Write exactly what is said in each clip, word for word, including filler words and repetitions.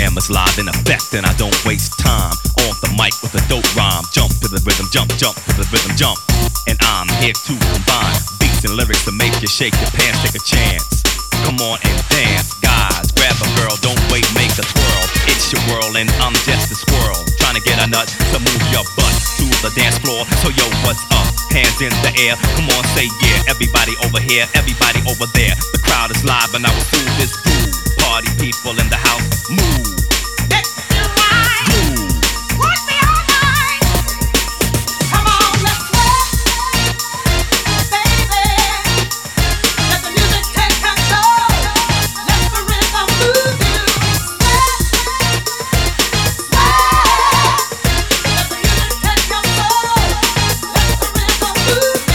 jam is live in effect and I don't waste time. On the mic with a dope rhyme. Jump to the rhythm, jump, jump to the rhythm, jump. And I'm here to combine beats and lyrics to make you shake your pants, take a chance. Come on and dance, guys. Grab a girl, don't wait, make a twirl. It's your world and I'm just a squirrel. Trying to get a nut to move your butt to the dance floor. So yo, what's up? Hands in the air. Come on, say yeah. Everybody over here, everybody over there. The crowd is live and I will do this groove. Party people in the house, move. Let me ride. Groove. Watch me all night. Come on, let's sweat, baby. Let the music take control. Let the rhythm move you. Sweat, sweat. Let the music take control. Let the rhythm move you.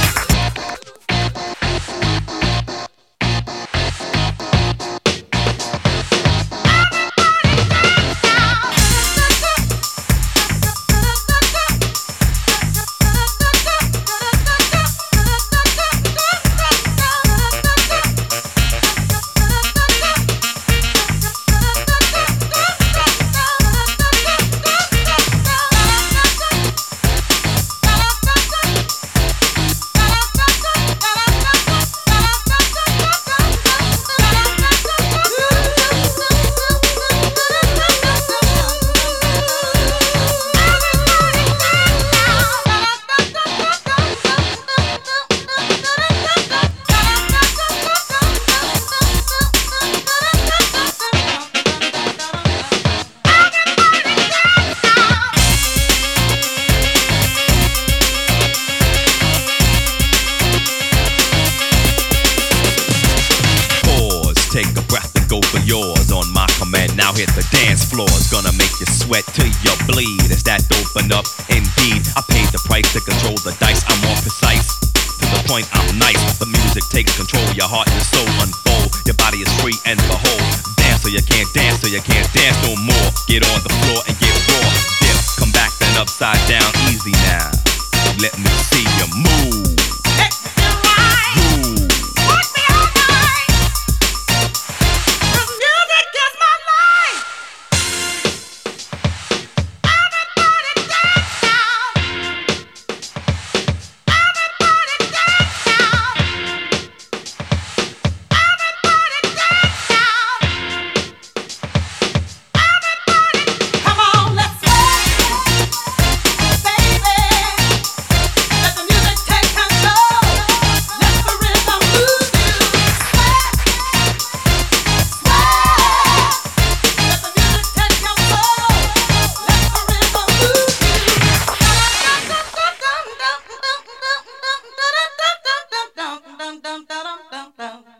Take a breath and go for yours on my command. Now hit the dance floor. It's gonna make you sweat till you bleed. Is that open up? Indeed, I paid the price to control the dice. I'm more precise. To the point, I'm nice. The music takes control. Your heart and soul unfold. Your body is free and behold. Dance so you can't dance, so you can't dance no more. Get on the floor and get raw. Dip, come back then upside down. Easy now. Let me see you move. Let me ride. Groove. Watch me all night. The music is my life. Everybody dance now. Everybody dance now. Everybody dance now. Everybody, come on, let's sweat, baby. Let the music take control. Let the rhythm move you. Sweat, sweat. Let the music take control. Let the rhythm move you.